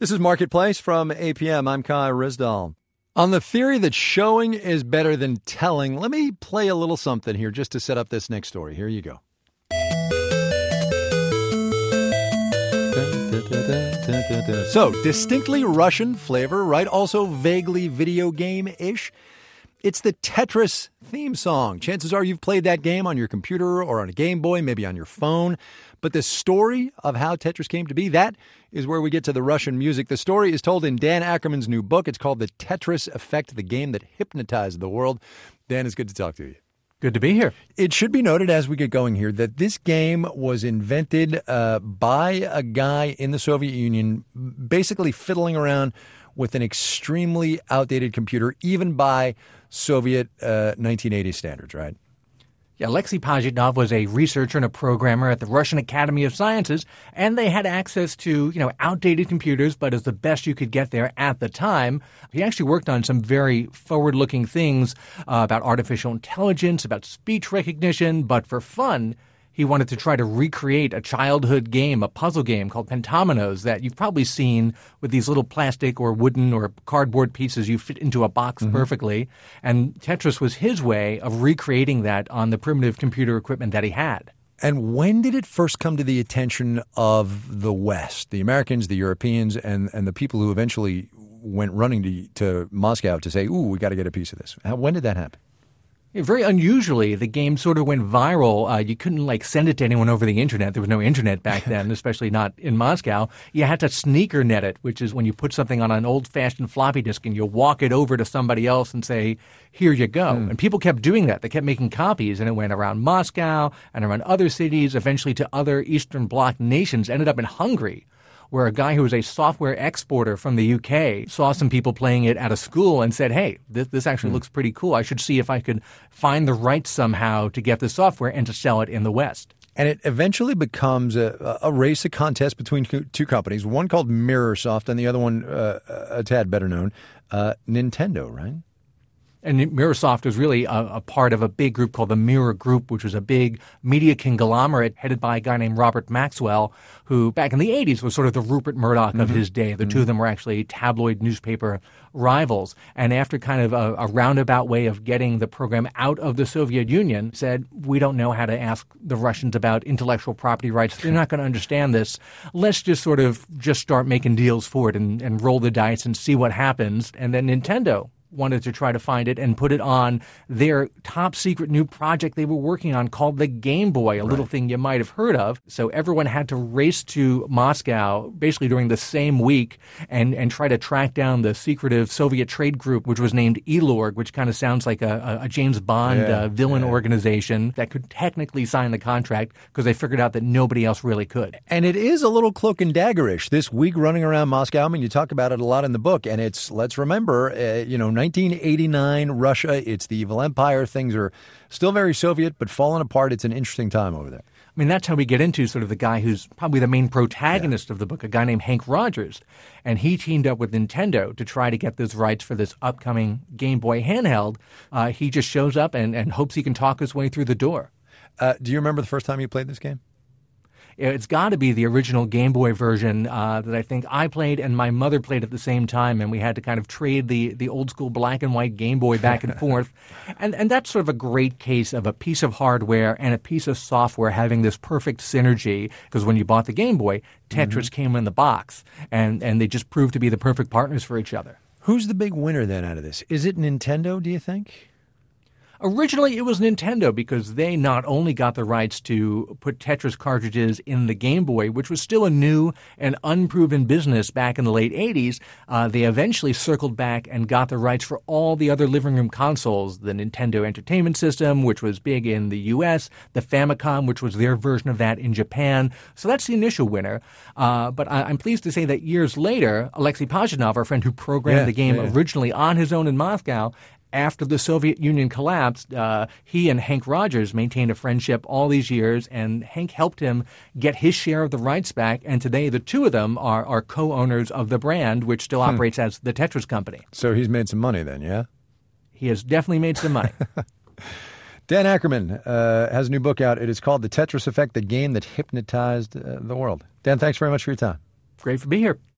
This is Marketplace from APM. I'm Kai Rizdal. On the theory that showing is better than telling, let me play a little something here just to set up this next story. Here you go. So, distinctly Russian flavor, right? Also vaguely video game-ish. It's the Tetris theme song. Chances are you've played that game on your computer or on a Game Boy, maybe on your phone. But the story of how Tetris came to be, that is where we get to the Russian music. The story is told in Dan Ackerman's new book. It's called The Tetris Effect, the game that hypnotized the world. Dan, it's good to talk to you. Good to be here. It should be noted as we get going here that this game was invented by a guy in the Soviet Union, basically fiddling around with an extremely outdated computer, even by Soviet 1980 standards, right? Yeah, Alexei Pajitnov was a researcher and a programmer at the Russian Academy of Sciences, and they had access to, outdated computers, but as the best you could get there at the time. He actually worked on some very forward-looking things about artificial intelligence, about speech recognition, but for fun, he wanted to try to recreate a childhood game, a puzzle game called Pentominoes that you've probably seen with these little plastic or wooden or cardboard pieces you fit into a box perfectly. And Tetris was his way of recreating that on the primitive computer equipment that he had. And when did it first come to the attention of the West, the Americans, the Europeans, and the people who eventually went running to Moscow to say, ooh, we got to get a piece of this? When did that happen? Very unusually, the game sort of went viral. You couldn't send it to anyone over the internet. There was no internet back then, especially not in Moscow. You had to sneaker net it, which is when you put something on an old-fashioned floppy disk and you walk it over to somebody else and say, here you go. And people kept doing that. They kept making copies, and it went around Moscow and around other cities, eventually to other Eastern Bloc nations, ended up in Hungary, where a guy who was a software exporter from the UK saw some people playing it at a school and said, hey, this actually looks pretty cool. I should see if I could find the rights somehow to get the software and to sell it in the West. And it eventually becomes a race, a contest between two companies, one called Mirrorsoft and the other one, a tad better known, Nintendo, right? And Mirrorsoft was really a part of a big group called the Mirror Group, which was a big media conglomerate headed by a guy named Robert Maxwell, who back in the 80s was sort of the Rupert Murdoch of his day. The two of them were actually tabloid newspaper rivals. And after kind of a roundabout way of getting the program out of the Soviet Union, said, we don't know how to ask the Russians about intellectual property rights. They're not going to understand this. Let's just start making deals for it and roll the dice and see what happens. And then Nintendo wanted to try to find it and put it on their top secret new project they were working on called the Game Boy, a little thing you might have heard of. So everyone had to race to Moscow basically during the same week and try to track down the secretive Soviet trade group, which was named Elorg, which kind of sounds like a James Bond villain organization that could technically sign the contract because they figured out that nobody else really could. And it is a little cloak and daggerish this week running around Moscow. I mean, you talk about it a lot in the book, and it's, let's remember, 1989 Russia, it's the evil empire. Things are still very Soviet, but falling apart. It's an interesting time over there. I mean, that's how we get into sort of the guy who's probably the main protagonist of the book, a guy named Hank Rogers. And he teamed up with Nintendo to try to get those rights for this upcoming Game Boy handheld. He just shows up and hopes he can talk his way through the door. Do you remember the first time you played this game? It's got to be the original Game Boy version that I think I played and my mother played at the same time, and we had to kind of trade the old school black and white Game Boy back and forth. And that's sort of a great case of a piece of hardware and a piece of software having this perfect synergy, because when you bought the Game Boy, Tetris came in the box, and they just proved to be the perfect partners for each other. Who's the big winner then out of this? Is it Nintendo, do you think? Originally, it was Nintendo because they not only got the rights to put Tetris cartridges in the Game Boy, which was still a new and unproven business back in the late 80s, they eventually circled back and got the rights for all the other living room consoles, the Nintendo Entertainment System, which was big in the U.S., the Famicom, which was their version of that in Japan. So that's the initial winner. But I'm pleased to say that years later, Alexei Pajitnov, our friend who programmed the game originally on his own in Moscow, after the Soviet Union collapsed, he and Hank Rogers maintained a friendship all these years, and Hank helped him get his share of the rights back. And today, the two of them are co-owners of the brand, which still operates as the Tetris Company. So he's made some money then, yeah? He has definitely made some money. Dan Ackerman has a new book out. It is called The Tetris Effect, the game that hypnotized the world. Dan, thanks very much for your time. Great to be here.